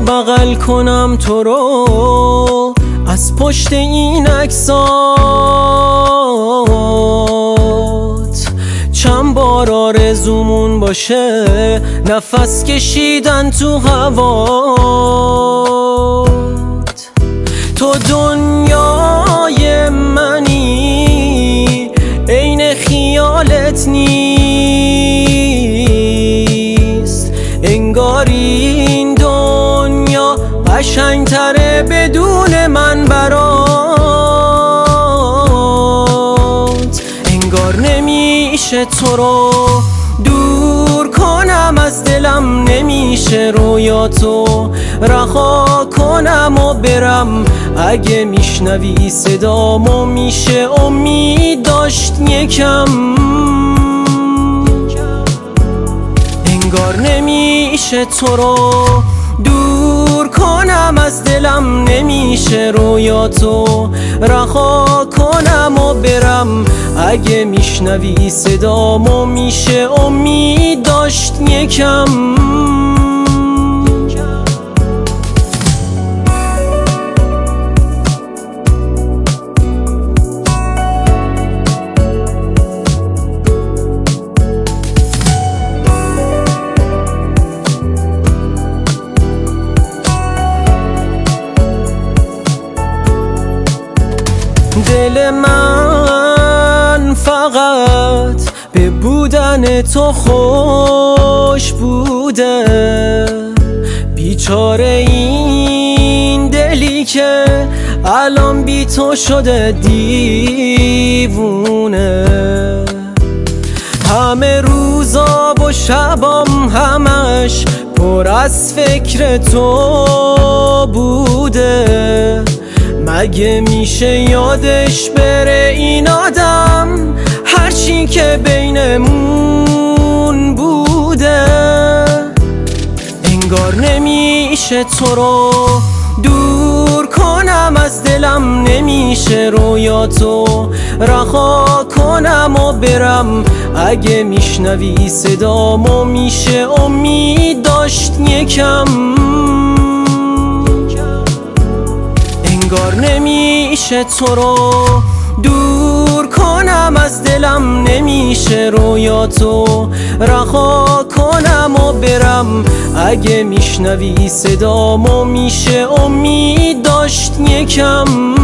بغل کنم تو رو از پشت این عکسات، چند بار آرزومون باشه نفس کشیدن تو هوات. تو دنیای منی عین خیالت نیست، انگار این دنیا قشنگتره بدون من برات. انگار نمیشه تو رو دور کنم از دلم، نمیشه رویاتو رها کنم و برم. اگه میشنوی صدامو میشه امید داشت یکم. انگار نمیشه تو رو دور کنم از دلم، نمیشه رویاتو رها کنم و برم. اگه میشنوی صدامو میشه امید داشت یکم. دل من فقط به بودن تو خوش بوده، بیچاره این دلی که الان بی تو شده دیوونه. همه روزا و شبام همش پر از فکر تو بوده. مگه میشه یادش بره این آدم هرچی که بینمون بوده؟ انگار نمیشه تو رو دور کنم از دلم، نمیشه رویاتو رها کنم و برم. اگه میشنوی صدامو میشه امید داشت یکم. انگار نمیشه تو رو دور کنم از دلم، نمیشه رویاتو رها کنم و برم. اگه میشنوی صدامو میشه امید داشت یکم.